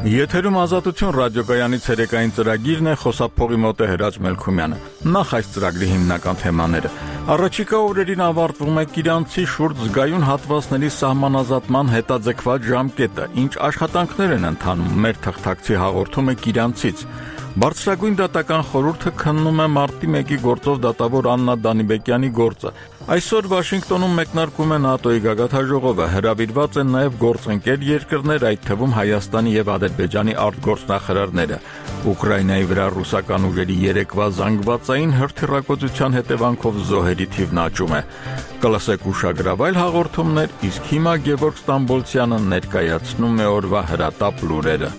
Եթերում Ազատություն ռադիոկայանի ցերեկային ծրագիրն է, խոսափողի մոտ է Հրաչ Մելքումյանը։ Նախ այս ծրագրի հիմնական թեմաները։ Առաջիկա օրերին ավարտվում է Կիրանցի շուրջ զգայուն հատվածների սահմանազատման հետաձգված ժամկետը, ինչ աշխատանքներ են ընթանում, մեր թղթակցի հաղորդում է Կիրանցից։ Բարձրագույն դատական խորհուրդը քննում է մարտի 1-ի գործով դատավոր Աննա Դանիբեկյանի գործը։ Այսօր Վաշինգտոնում մեկնարկում է ՆԱՏՕ-ի գագաթնաժողովը, հրավիրված են նաև գործընկեր երկրներ, այդ թվում Հայաստանի եւ Ադրբեջանի արտգործնախարարները։ Ուկրաինայի վրա ռուսական ուժերի երեկվա զանգվածային հրթիռակոծության հետևանքով զոհերի թիվն աճում է։ Կլսեք ուշագրավայր հաղորդումներ, իսկ հիմա Գևորգ Ստամբոլցյանը ներկայացնում է օրվա հրատապ լուրերը։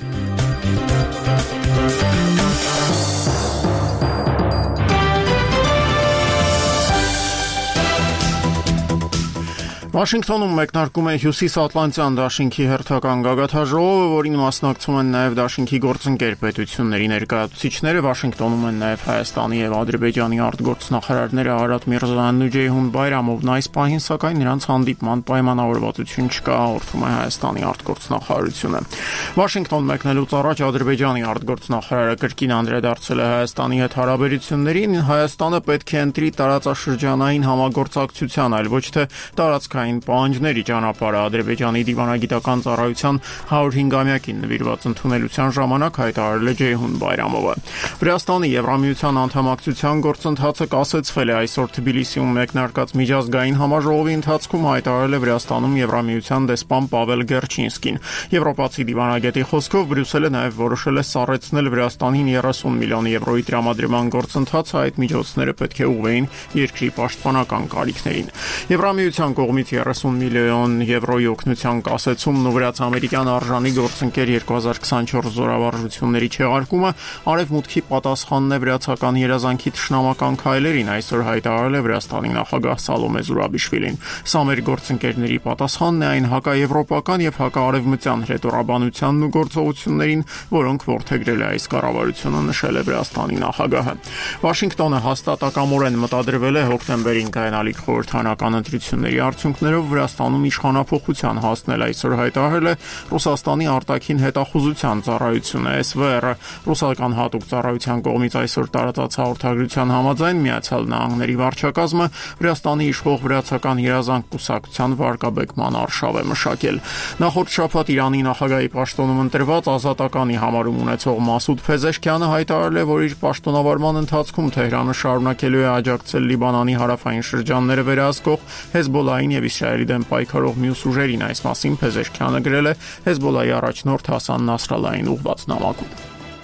Վաշինգտոնում մեկնարկում է Հյուսիսատլանտյան դաշինքի հերթական գագաթնաժողովը, որին մասնակցում են նաև դաշինքի գործընկեր պետությունների ներկայացուցիչները, Վաշինգտոնում են նաև Հայաստանի եւ Ադրբեջանի արտգործնախարարները Արադ Միրզոյանն ու Ջեյհուն Բայրամովն, այս պահին սակայն նրանց հանդիպման պայմանավորվածություն չկա, հաղորդում է Հայաստանի արտգործնախարարությունը։ Վաշինգտոն մեկնելուց առաջ Ադրբեջանի արտգործնախարարը կրկին անդրադարձել է Հայաստանի հետ հարաբերություններին, Հայաստանը պետք է ընտրի տարածաշրջանային համագործակցության, այլ ոչ թե տարածքային պահանջների ճանապարհը, Ադրբեջանի դիվանագիտական ծառայության 105-ամյակին նվիրված ընդունելության ժամանակ հայտարարել է Ջեյհուն Բայրամովը։ Վրաստանի Եվրամիության անդամակցության գործընթացը կասեցվել է այսօր Թբիլիսիում մեկնարկած միջազգային համաժողովի ընթացքում, հայտարարել է Վրաստանում Եվրամիության դեսպան Պավել Գերչինսկին։ Եվրոպացի դիվանագետի խոսքով Բրյուսելը նաև որոշել է սառեցնել Վրաստանին 30 միլիոն եվրոյի տրամադրման գործընթացը, այդ միջոցները պետք է ուղղվեին երկրի պաշտպանական կարիքներին։ Եվրամիության կողմից 30 միլիոն եվրոյի օգնության կասեցումն ու վրաց-ամերիկյան արժանի գործընկեր 2024 զորավարժությունների չեղարկումը արևմուտքի պատասխանն է վրացական երազանքի թշնամական քայլերին, այսօր հայտարարել է Վրաստանի նախագահ Սալոմե Զուրաբիշվիլին։ Սա մեր գործընկերների պատասխանն է այն հակաեվրոպական եւ հակաարևմտյան հրետորաբանությանն ու գործողություններին, որոնք որդեգրել է այս կառավարությունը, նշել է Վրաստանի նախագահը։ Վաշինգտոնը հաստատակամորեն մտադրվել է հոկտեմբերին կայանալիք խորհրդարանական ընտրությունների արդյունքներով Վրաստանում իշխանափոխության հասնել, այսօր հայտարարել է Ռուսաստանի արտաքին հետախուզության ծառայությունը SVR-ը։ Ռուսական հատուկ ծառայության կողմից այսօր տարածած հաղորդագրության համաձայն Միացյալ Նահանգների վարչակազմը Վրաստանի իշխող վրացական երազանք կուսակցության վարկաբեկման արշավ է մշակել։ Նախորդ շաբաթ Իրանի նախագահի պաշտոնում ընտրված ազատականի համարում ունեցող Մասուդ Փեզեշքյանը հայտարարել է, որ իր պաշտոնավարման ընթացքում Թեհրանը շարունակելու է աջակցել Լիբանանի հարավային շրջանները վերահսկող Հեզբոլլահին եւ Իսրայելի դեմ պայքարող մյուս ուժերին, այս մասին Փեզեշքյանը գրել է Հեզբոլլահի առաջնորդ Հասան Նասրալլահին ուղղված նամակում։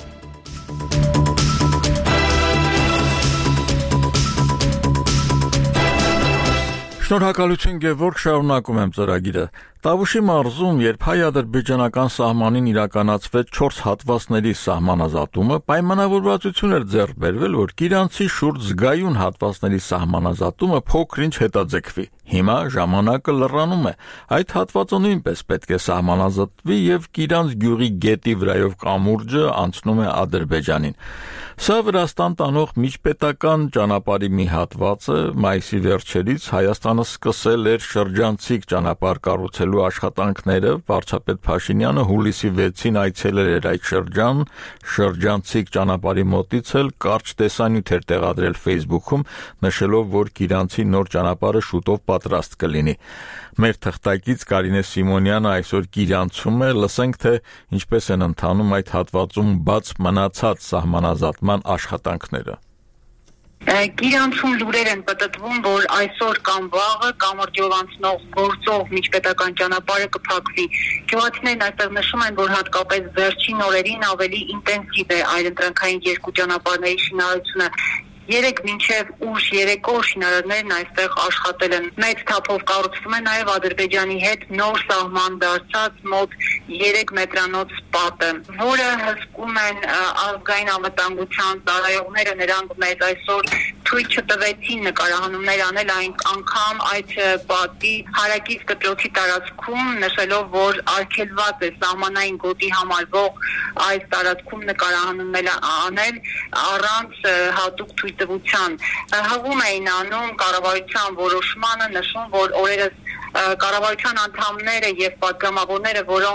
Շնորհակալություն Գևորգ, շարունակում եմ ծրագիրը։ Տավուշի մարզում, երբ հայ-ադրբեջանական սահմանին իրականացվեց 4 հատվածների սահմանազատումը, պայմանավորվածություն էր ձեռք բերվել, որ Կիրանցի շուրջ զգայուն հատվածների սահմանազատումը փոքր-ինչ հետաձգվի։ Հիմա ժամանակը լռանում է։ Այդ հատվածը նույնպես պետք է սահմանազատվի եւ Կիրանց գյուղի գետի վրայով կամուրջը անցնում է Ադրբեջանին։ Սա Վրաստան տանող միջպետական ճանապարհի մի հատված է, մայիսի վերջերից Հայաստանը սկսել էր շրջանցիկ ճանապարհ կառուցելու աշխատանքները, վարչապետ Փաշինյանը հուլիսի 6-ին այցելել էր այդ շրջանցիկ ճանապարհի մոտից էլ կարճ տեսանյութ էր տեղադրել Facebook-ում, նշելով, որ Կիրանցի նոր ճանապարհը շուտով պատրաստ կլինի։ Մեր թղթակից Կարինե Սիմոնյանը այսօր Կիրանցում է, լսենք, թե ինչպես են ընթանում այդ հատվածում բաց մնացած սահմանազատման աշխատանքները։ Կիրանցում լուրեր են պտտվում, որ այսօր կամ վաղը կամրջով անցնող գործող միջպետական ճանապարհը կփակվի։ Գյուղացիներն այստեղ նշում են, որ հատկապես վերջին օրերին ավելի ինտենսիվ է այլընտրանքային երկու ճանապարհների շինարարությունը։ 3 մինչև ուշ երեկո շինարարներն այստեղ աշխատել են։ Մեծ թափով կառուցվում է նաև Ադրբեջանի հետ նոր սահման դարձած մոտ 3 մետրանոց պատը, որը հսկում են ազգային անվտանգության ծառայողները, նրանք մեզ այսօր թույլ չտվեցին նկարահանումներ անել անգամ այդ պատի հարակից դպրոցի տարածքում, նշելով, որ արգելված է սահմանային գոտի համարվող այս տարածքում նկարահանումներ անել առանց հատուկ թույլտվության։ Հղում էին անում կառավարության որոշմանը, նշում, որ օրերս կառավարության անդամները եւ պատգամավորները, որոնք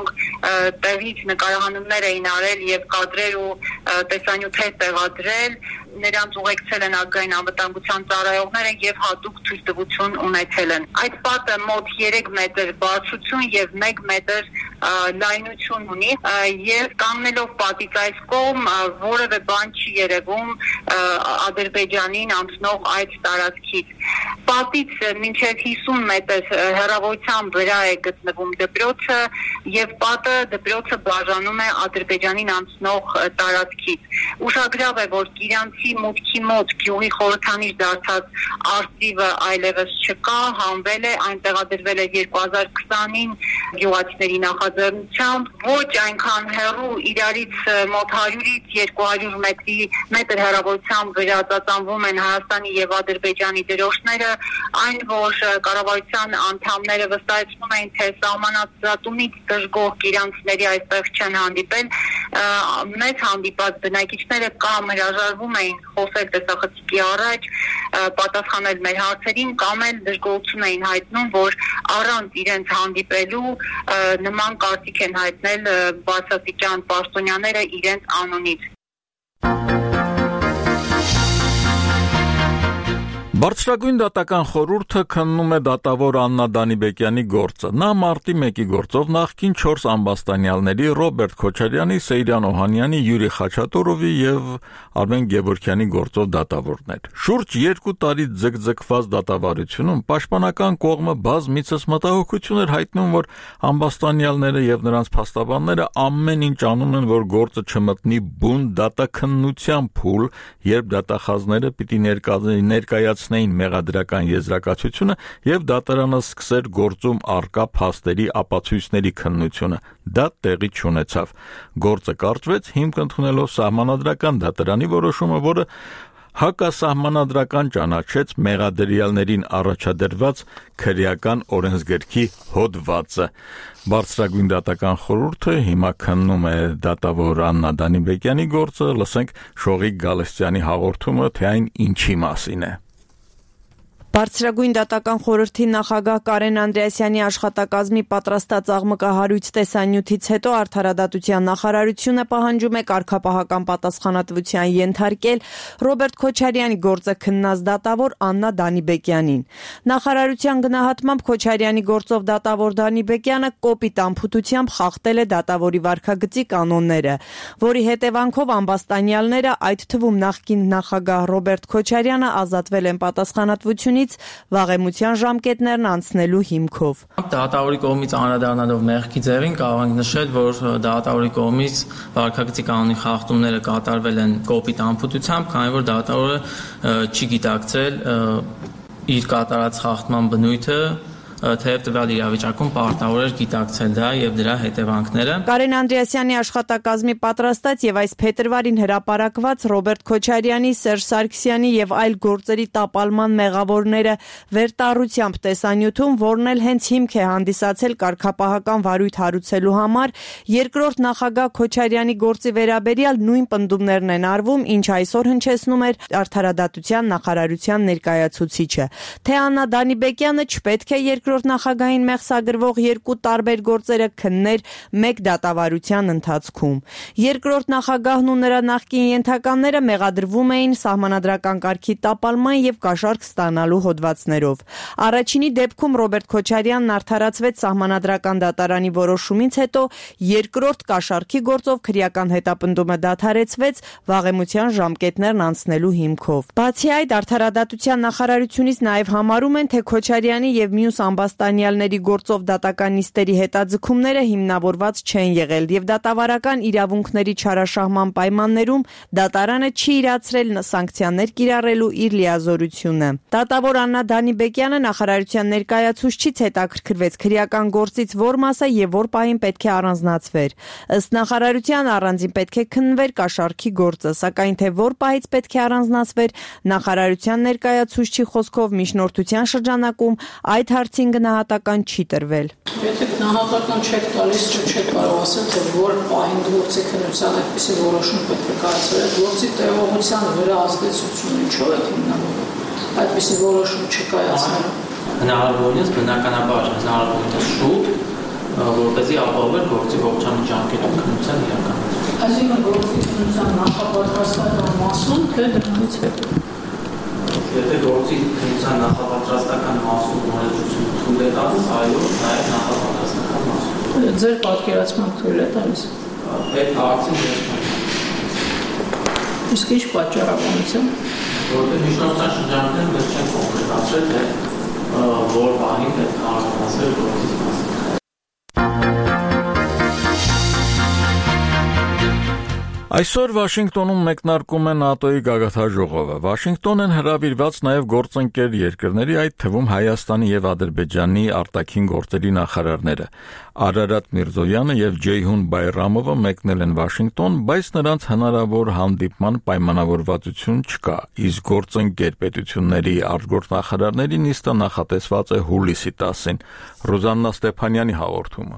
տեղից նկարահանումներ էին արել եւ կադրեր ու տեսանյութեր տեղադրել, նրանց ուղեկցել են ազգային անվտանգության ծառայողները եւ հատուկ ցույցտվություն ունեցել են։ Այդ պատը մոտ 3 մետր բարձրություն եւ 1 մետր լայնություն ունի եւ կանգնելով պատից այս կողմ որևէ բան չի երևում Ադրբեջանին անցնող այդ տարածքից։ Պատից մինչև 50 մետր հեռավորության վրա է գտնվում դպրոցը եւ պատը դպրոցը բաժանում է Ադրբեջանին անցնող տարածքից։ Ուշագրավ է, որ Կիրանցի մուտքի մոտ գյուղի խորհրդանիշ դարձած արծիվը այլևս չկա, հանվել է, այն տեղադրվել է 2020-ին գյուղացիների նախաձեռնությամբ, ոչ այնքան հեռու իրարից մոտ 100-ից 200 մետր հեռավորությամբ վրա ծածանվում են Հայաստանի եւ Ադրբեջանի դրոշները, այն որ կառավարության անդամները վստահեցնում էին, թե սահմանադրումից դժգոհ իրանցիների այստեղ չեն հանդիպել, մեծ հանդիպած բնակիչները կամ հրաժարվում էին խոսել տեսախցիկի առաջ, պատասխանել մեր հարցերին, կամ էլ դժգոհություն էին հայտնում, որ առանց իրենց հանդիպելու նման կարծիք են հայտնել բարձրաստիճան պաշտոնյաները իրենց անունից։ Բարձրագույն դատական խորհուրդը քննում է դատավոր Աննա Դանիբեկյանի գործը։ Նա մարտի 1-ի գործով նախկին 4 ամբաստանյալների Ռոբերտ Քոչարյանի, Սեյրան Օհանյանի, Յուրի Խաչատուրովի եւ Արմեն Գևորգյանի գործով դատավորն էր։ Շուրջ 2 տարի ձգձգված դատավարությունում պաշտպանական կողմը բազմիցս մտահոգություն էր հայտնում, որ ամբաստանյալները եւ նրանց փաստաբանները ամեն ինչ անում են, որ գործը չմտնի բուն դատաքննության փուլ, երբ դատախազները պիտի ներկայացնեին մեղադրական եզրակացությունը եւ դատարանը սկսեր գործում առկա փաստերի ապացույցների քննությունը։ Դա տեղի չունեցավ։ Գործը կարճվեց հիմք ընդունելով սահմանադրական դատարանի որոշումը, որը հակասահմանադրական ճանաչեց մեղադրյալներին առաջադրված քրեական օրենսգրքի հոդվածը։ Բարձրագույն դատական խորհուրդը հիմա քննում է դատավոր Աննա Դանիբեկյանի գործը, լսենք Շողիկ Գալստյանի հաղորդումը, թե այն ինչի մասին է։ Բարձրագույն դատական խորհրդի նախագահ Կարեն Անդրեասյանի աշխատակազմի պատրաստած աղմկահարույց տեսանյութից հետո Արդարադատության նախարարությունը պահանջում է կարգապահական պատասխանատվության ենթարկել Ռոբերտ Քոչարյանի գործը քննած դատավոր Աննա Դանիբեկյանին։ Նախարարության գնահատմամբ Քոչարյանի գործով դատավոր Դանիբեկյանը կոպիտ անփութությամբ խախտել է դատավորի վարքագծի կանոնները, որի հետևանքով ամբաստանյալները, այդ թվում նախկին նախագահ Ռոբերտ Քոչարյանը, ազատվել են պատասխանատվությունից վաղեմության ժամկետներն անցնելու հիմքով։ Դատավորի կողմից անդրադառնալով մեղքի ձևին կարող ենք նշել, որ դատավորի կողմից վարքագծի կանոնի խախտումները կատարվել են կոպիտ անփութությամբ, քանի որ դատավորը չի գիտակցել իր կատարած խախտման բնույթը, թեև տվյալ իրավիճակում պարտավոր էր գիտակցել դա եւ դրա հետևանքները։ Կարեն Անդրեասյանի աշխատակազմի պատրաստած եւ այս փետրվարին հրապարակված Ռոբերտ Քոչարյանի, Սերժ Սարգսյանի եւ այլ գործերի տապալման մեղավորները վերտառությամբ տեսանյութում, որն էլ հենց հիմք է հանդիսացել կարգապահական վարույթ հարուցելու համար, երկրորդ նախագահ Քոչարյանի գործի վերաբերյալ նույն պնդումներն են արվում, ինչ այսօր հնչեցնում էր Արդարադատության նախարարության ներկայացուցիչը, թե Աննա Դանիբեկյանը չպետք է երկրորդ նախագահին մեղսագրվող 2 տարբեր գործերը քններ մեկ դատավարության ընթացքում։ Երկրորդ նախագահն ու նրա նախկին ենթականները մեղադրվում էին սահմանադրական կարգի տապալման եւ կաշառք ստանալու հոդվածներով։ Առաջինի դեպքում Ռոբերտ Քոչարյանն արդարացվեց սահմանադրական դատարանի որոշումից հետո, երկրորդ կաշառքի գործով քրեական հետապնդումը դադարեցվեց վաղեմության ժամկետներն անցնելու հիմքով։ Բացի այդ, Արդարադատության նախարարությունից նաեւ համարում են, թե Քոչարյանի եւ մյուս ամբաստանյալների գործով դատական նիստերի հետաձգումները հիմնավորված չեն եղել եւ դատավարական իրավունքների չարաշահման պայմաններում դատարանը չի իրացրել սանկցիաներ կիրառելու իր լիազորությունը։ Դատավոր Աննա Դանիբեկյանը նախարարության ներկայացուցչից հետաքրքրվեց քրեական գործից որ մասը եւ որ պահին պետք է առանձնացվեր։ Ըստ նախարարության առանձին պետք է քննվեր կաշառքի գործը, սակայն թե որ պահից պետք է առանձնացվեր, նախարարության ներկայացուցչի խոսքով միջնորդության շրջանակում այդ հարցին գնահատական չի տրվել։ Եթե գնահատական չեք տալիս, չեք կարող ասել, թե որ պահին գործի քննության այդպիսի որոշում պետք է կայացվեր, գործի տևողության վրա ազդեցությունը ինչով է հիմնավորվում։ Այդպիսի որոշում չկայացնելու։ Հնարավորինս բնականաբար հնարավորինս շուտ որպեսզի ապահովել գործի ողջամիջանկետում քննության իրականացումը։ Այսինքն գործի քննության նախապատրաստական մասում թե դրանից հետո։ Եթե գործի քննության նախապատրաստական մասում նորաձևություն թույլ է տալիս, այո, նաև նախապատրաստական մասում։ Ձեր պատկերացման թույլ է տալիս։ Այդ հարցին Իսկ ինչ պատճառաբանությամբ։ Որտեղ միջնորդական շրջաններում մենք չենք կոնկրետացրել, թե որ բանին պետք է արտահայտել գործի մասին։ Այսօր Վաշինգտոնում մեկնարկում է ՆԱՏՕ-ի գագաթնաժողովը։ Վաշինգտոն են հրավիրված նաև գործընկեր երկրների, այդ թվում Հայաստանի եւ Ադրբեջանի արտաքին գործերի նախարարները։ Արարատ Միրզոյանը եւ Ջեյհուն Բայրամովը մեկնել են Վաշինգտոն, բայց նրանց հնարավոր հանդիպման պայմանավորվածություն չկա։ Իսկ գործընկեր պետությունների արտգործնախարարների նիստը նախատեսված է հուլիսի 10-ին։ Ռոզաննա Ստեփանյանի հաղորդումը։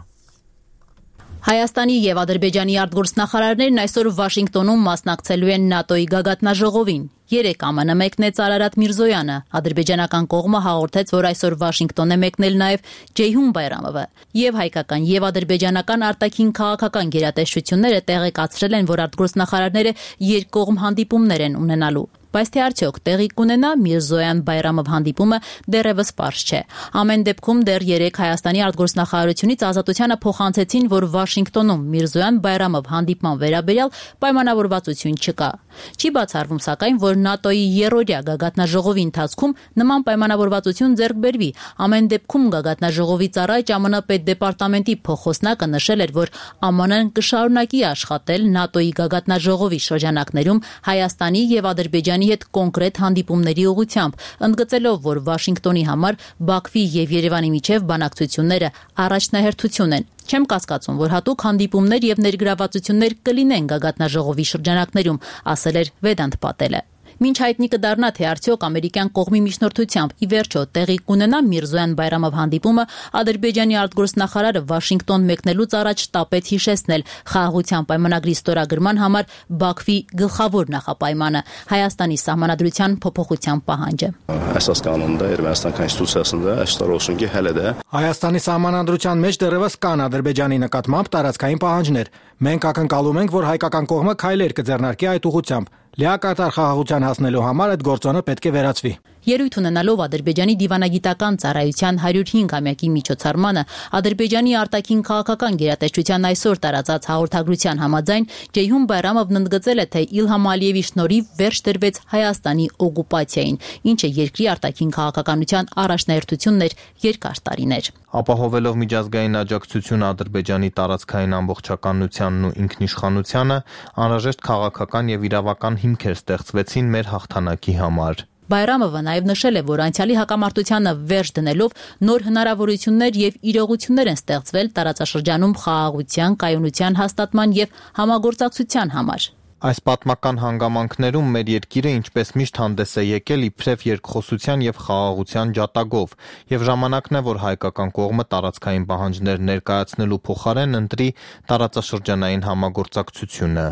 Հայաստանի եւ Ադրբեջանի արտգործնախարարներն այսօր Վաշինգտոնում մասնակցելու են ՆԱՏՕ-ի գագաթնաժողովին։ 3 ԱՄՆ մեկնեց Արարատ Միրզոյանը, ադրբեջանական կողմը հաղորդեց, որ այսօր Վաշինգտոն է մեկնել նաև Ջեյհուն Բայրամովը, եւ հայկական եւ ադրբեջանական արտաքին քաղաքական գերատեսչությունները տեղեկացրել են, որ արտգործնախարարները երկկողմ հանդիպումներ են ունենալու։ Բայց թե արդյոք տեղի կունենա Միրզոյան-Բայրամով հանդիպումը դեռևս պարզ չէ։ Ամեն դեպքում դեռ 3 Հայաստանի արտգործնախարարությունից Ազատությանը փոխանցեցին, որ Վաշինգտոնում Միրզոյան-Բայրամով հանդիպման վերաբերյալ պայմանավորվածություն չկա։ Չի բացառվում սակայն, որ ՆԱՏՕ-ի երրորդյա գագաթնաժողովի ընթացքում նման պայմանավորվածություն ձեռք բերվի։ Ամեն դեպքում գագաթնաժողովից առաջ ԱՄՆ պետդեպարտամենտի փոխոսնակը նշել էր, որ ԱՄՆ-ն կշարունակի աշխատել ՆԱՏՕ-ի գագաթնաժողովի շրջանակներում Հայաստանի եւ Ադրբեջանի հետ կոնկրետ հանդիպումների ուղղությամբ, ընդգծելով, որ Վաշինգտոնի համար Բաքվի եւ Երևանի միջև բանակցությունները առաջնահերթություն են։ Չեմ կասկածում, որ հատուկ հանդիպումներ եւ ներգրավվածություններ կլինեն գագաթնաժողովի շրջանակներում, ասել էր Վեդանտ Պատելը։ Մինչ հայտնի կդառնա, թե արդյոք ամերիկյան կողմի միջնորդությամբ ի վերջո տեղի կունենա Միրզոյան-Բայրամով հանդիպումը, Ադրբեջանի արտգործնախարարը Վաշինգտոն մեկնելուց առաջ տապեց հիշեցնել խաղաղության պայմանագրի ստորագրման համար Բաքվի գլխավոր նախապայմանը՝ Հայաստանի սահմանադրության փոփոխության պահանջը։ Əsas qanunda Ermənistan konstitusiyasında əksər olsun ki, hələ də Հայաստանի սահմանադրության մեջ դեռևս կան Ադրբեջանի նկատմամբ տարածքային պահանջներ։ Մենք ակնկալում ենք, որ հայկական կողմը քայլեր կձեռնարկի այդ ուղղությամբ։ Լիակատար խաղաղության հասնելու համար այդ գործոնը պետք է վերացվի։ Ելույթ ունենալով Ադրբեջանի դիվանագիտական ծառայության 105-ամյակի միջոցառմանը Ադրբեջանի արտաքին քաղաքական գերատեսչության այսօր տարածած հաղորդագրության համաձայն Ջեյհուն Բայրամովն ընդգծել է, թե Իլհամ Ալիևի շնորհիվ վերջ դրվեց Հայաստանի օկուպացիային, ինչը երկրի արտաքին քաղաքականության առաջնահերթությունն էր երկար տարիներ։ Ապահովելով միջազգային աջակցություն Ադրբեջանի տարածքային ամբողջականությանն ու ինքնիշխանությանը, անհրաժեշտ քաղաքական եւ իրավական հիմքեր ստեղծվեցին մեր հաղթանակի համար։ Բայրամովը նաև նշել է, որ անցյալի հակամարտությանը վերջ դնելով նոր հնարավորություններ եւ իրողություններ են ստեղծվել տարածաշրջանում խաղաղության, կայունության հաստատման եւ համագործակցության համար։ Այս պատմական հանգամանքներում մեր երկիրը ինչպես միշտ հանդես է եկել իբրև երկխոսության եւ խաղաղության ջատագով, եւ ժամանակն է, որ հայկական կողմը տարածքային պահանջներ ներկայացնելու փոխարեն ընտրի տարածաշրջանային համագործակցությունը։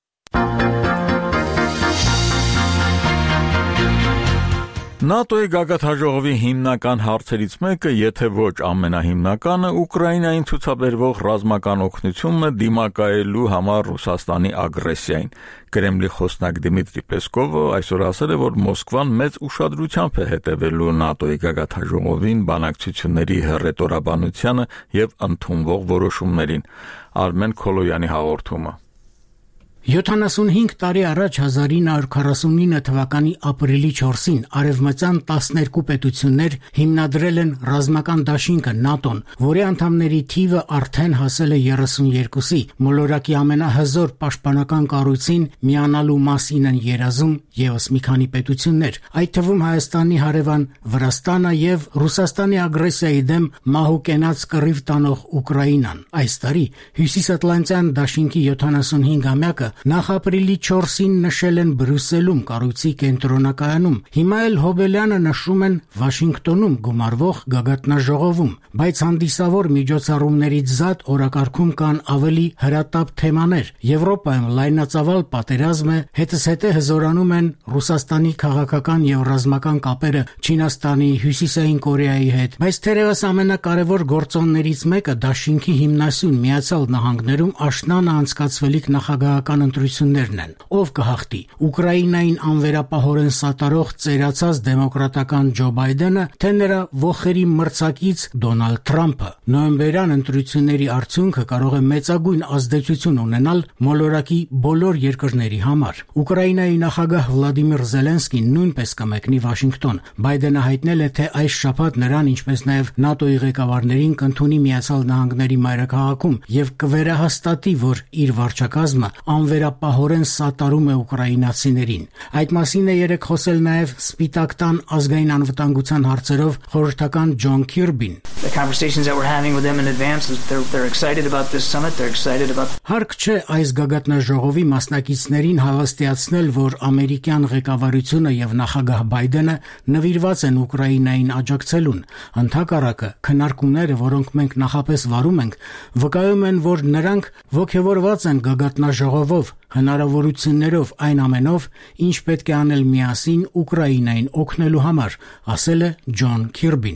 ՆԱՏՕ-ի գագաթնաժողովի հիմնական հարցերից մեկը, եթե ոչ ամենահիմնականը, Ուկրաինային ցուցաբերվող ռազմական օգնությունն է դիմակայելու համար Ռուսաստանի ագրեսիային։ Կրեմլի խոսնակ Դիմիտրի Պեսկովը այսօր ասել է, որ Մոսկվան մեծ ուշադրությամբ է հետևելու ՆԱՏՕ-ի գագաթնաժողովին, բանակցությունների հռետորաբանությանը եւ ընդունվող որոշումներին։ Արմեն Քոլոյանի հաղորդումը։ 75 տարի առաջ 1949 թվականի ապրիլի 4-ին արևմտյան 12 պետություններ հիմնադրել են ռազմական դաշինքը ՆԱՏՕ-ն, որի անդամների թիվը արդեն հասել է 32-ի։ Մոլորակի ամենահզոր պաշտպանական կառույցին միանալու մասին են երազում եւս մի քանի պետություններ, այդ թվում Հայաստանի հարևան Վրաստանը եւ Ռուսաստանի ագրեսիայի դեմ մահու կենաց կռիվ տանող Ուկրաինան։ Այս տարի Հյուսիսատլանտյան դաշինքի 75-ամյակը նախ ապրիլի 4-ին նշել են Բրյուսելում կառույցի կենտրոնակայանում, հիմա էլ Հոբելյանը նշում են Վաշինգտոնում գումարվող գագաթնաժողովում, բայց հանդիսավոր միջոցառումներից զատ օրակարգում կան ավելի հրատապ թեմաներ։ Եվրոպայում լայնածավալ պատերազմ է, հետզհետե հզորանում են Ռուսաստանի քաղաքական եւ ռազմական կապերը Չինաստանի, Հյուսիսային Կորեայի հետ, բայց թերևս ամենակարևոր գործոններից մեկը դաշինքի հիմնասյուն Միացյալ Նահանգներում աշնանը անցկացվելիք նախագահական ընտրություններն են։ Ով կհաղթի՝ Ուկրաինային անվերապահորեն սատարող ծերացած դեմոկրատական Ջո Բայդենը, թե նրա ոխերի մրցակից Դոնալդ Թրամփը։ Նոյեմբերյան ընտրությունների արդյունքը կարող է մեծագույն ազդեցություն ունենալ մոլորակի բոլոր երկրների համար։ Ուկրաինայի նախագահ Վլադիմիր Զելենսկին նույնպես կմեկնի Վաշինգտոն։ Բայդենը հայտնել է, թե այս շաբաթ նրան, ինչպես նաև ՆԱՏՕ-ի ղեկավարներին կընդունի Միացյալ Նահանգների մայրաքաղաքում եւ կվերահաստատի, որ իր վարչակազմը անվերապահորեն սատարում է ուկրաինացիներին։ Այդ մասին է երեկ խոսել նաև Սպիտակ տան ազգային անվտանգության հարցերով խորհրդական Ջոն Քիրբին։ Հարկ չէ այս գագաթնաժողովի մասնակիցներին հավաստիացնել, որ ամերիկյան ղեկավարությունը եւ նախագահ Բայդենը նվիրված են Ուկրաինային աջակցելուն։ Ընդհակառակը, քննարկումները, որոնք մենք նախապես վարում ենք, վկայում են, որ նրանք ոգևորված են գագաթնաժողովով, հնարավորություններով, այն ամենով, ինչ պետք է անել միասին Ուկրաինային օգնելու համար, ասել է Ջոն Քիրբին։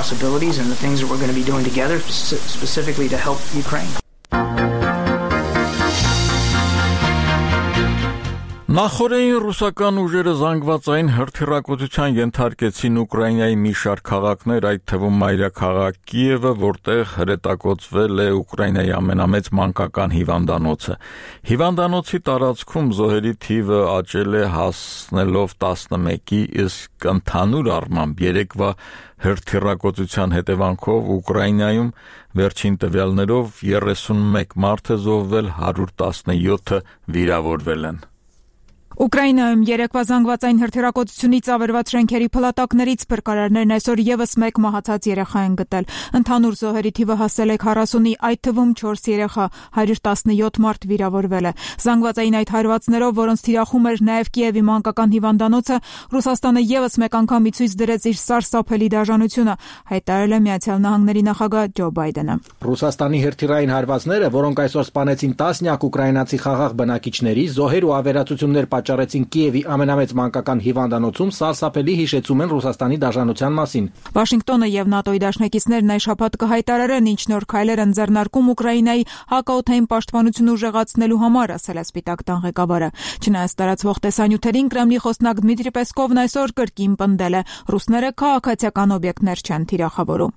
Նախորդին ռուսական ուժերը զանգվածային հրթիռակոծության ենթարկեցին Ուկրաինայի մի շարք քաղաքներ, այդ թվում մայրաքաղաք Կիևը, որտեղ հրետակոծվել է Ուկրաինայի ամենամեծ մանկական հիվանդանոցը։ Հիվանդանոցի տարածքում զոհերի թիվը աճել է հասնելով 11-ի, իսկ ընդհանուր առմամբ երեկվա հրթիռակոծության հետևանքով Ուկրաինայում վերջին տվյալներով 31 մարդ է զոհվել, 117-ը վիրավորվել են։ Ուկրաինայում երեկվա զանգվածային հրթիռակոծությունից ավերված շենքերի փլատակներից փրկարարներն այսօր եւս մեկ մահացած երեխա են գտել։ Ընդհանուր զոհերի թիվը հասել է 40-ի, այդ թվում 4 երեխա, 117 մարդ վիրավորվել է։ Զանգվածային այդ հարվածներով, որոնց թիրախում էր նաեւ Կիևի մանկական հիվանդանոցը, Ռուսաստանը եւս մեկ անգամ ի ցույց դրեց իր սարսափելի դաժանությունը, հայտարարել է Միացյալ Նահանգների նախագահ Ջո Բայդենը։ Ռուսաստանի հրթիռային հարվածները, որոնք այսօր սպանեցին տասնյակ ուկրաինացի խաղաղ բնակիչների, զոհեր ու ավերածություններ պատճառեցին Կիևի ամենամեծ մանկական հիվանդանոցում, սարսափելի հիշեցում են Ռուսաստանի դաժանության մասին։ Վաշինգտոնը եւ ՆԱՏՕ-ի դաշնակիցներն այս շաբաթ կհայտարարեն ինչ նոր քայլեր են ձեռնարկում Ուկրաինայի հակաօդային պաշտպանությունը ուժեղացնելու համար, ասել է Սպիտակ տան ղեկավարը։ Չնայած տարածվող տեսանյութերին, Կրեմլի խոսնակ Դմիտրի Պեսկովն այսօր կրկին պնդել է, ռուսները քաղաքացիական օբյեկտներ չեն թիրախավորում։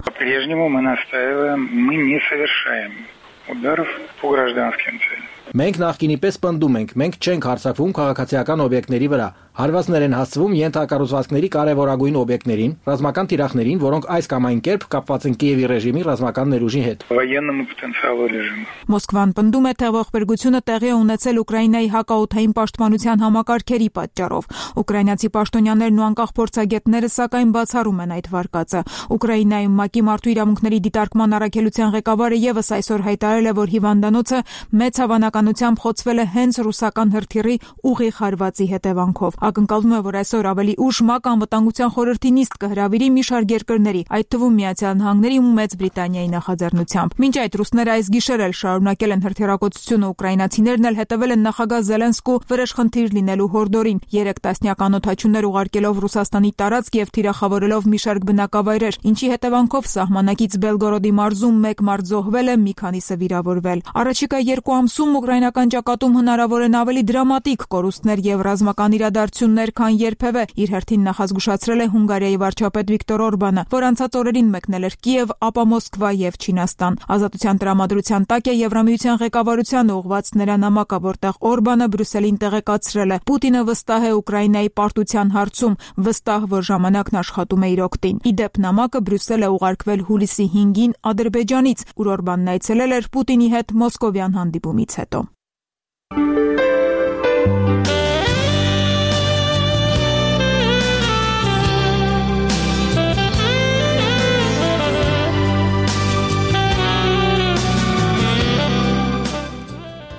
Մենք նախկինի պես պնդում ենք, մենք չենք հարձակվում քաղաքացիական օբյեկտների վրա։ Հարվածներ են հասցվում ենթակառուցվածքների կարևորագույն օբյեկտներին, ռազմական թիրախներին, որոնք այս կամ այն կերպ կապված են Կիևի ռեժիմի ռազմական ներուժի հետ։ Մոսկվան պնդում է, թե ողբերգությունը տեղի է ունեցել Ուկրաինայի հակաօդային պաշտպանության համակարգերի պատճառով։ Ուկրաինացի պաշտոնյաներն ու անկախ փորձագետները սակայն բացառում են այդ վարկածը։ Ուկրաինայում ՄԱԿ-ի մարդու իրավունքների դիտարկման առաքելության ղեկավարը եւս այսօր հայտարարել է, որ հիվանդանոցը մեծ հավանականությամբ խոցվել է հենց ռուսական հրթիռի ուղիղ հարվածի հետևանքով։ Ակնկալվում է, որ այսօր ավելի ուշ ՄԱԿ անվտանգության խորհրդի նիստ կհրավիրի մի շարք երկրների, այդ թվում Միացյալ Նահանգների ու Մեծ Բրիտանիայի նախաձեռնությամբ։ Մինչ այդ ռուսները այս գիշեր էլ շարունակել են հրթիռակոծությունը, ուկրաինացիներն էլ հետևել են նախագահ Զելենսկու վրեժխնդիր լինելու հորդորին, 3 տասնյակ անօդաչուներ ուղարկելով Ռուսաստանի տարածք եւ թիրախավորելով մի շարք բնակավայրեր, ինչի հետևանքով սահմանակից Բելգորոդի մարզում 1 մարդ զոհվել է, մի քանիսը վիրավորվել։ Առաջիկա 2 ամսում ուկրաինական ճակատում հնարավոր են ավելի դրամատիկ կորուստներ եւ ռազմական իրադարձություններ, քան երբևէ, իր հերթին նախազգուշացրել է Հունգարիայի վարչապետ Վիկտոր Օրբանը, որ անցած օրերին մեկնել էր Կիև, ապա Մոսկվա եւ Չինաստան։ Ազատության տրամադրության տակ է Եվրամիության ղեկավարության ուղղված նրա նամակը, որտեղ Օրբանը Բրյուսելին տեղեկացրել է. Պուտինը վստահ է Ուկրաինայի պարտության հարցում, վստահ, որ ժամանակն աշխատում է իր օգտին։ Ի դեպ, նամակը Բրյուսել է ուղարկվել հուլիսի 5-ին Ադրբեջանից, ուր Օրբանն այցելել էր Պուտինի հետ մոսկովյան հանդիպումից հետո։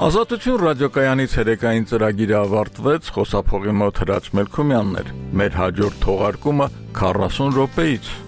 Ազատություն ռադիոկայանից երեկային ծրագիրը ավարտվեց, խոսափողի մոտ Հրաչ Մելքումյանն էր։ Մեր հաջորդ թողարկումը 40 րոպեից։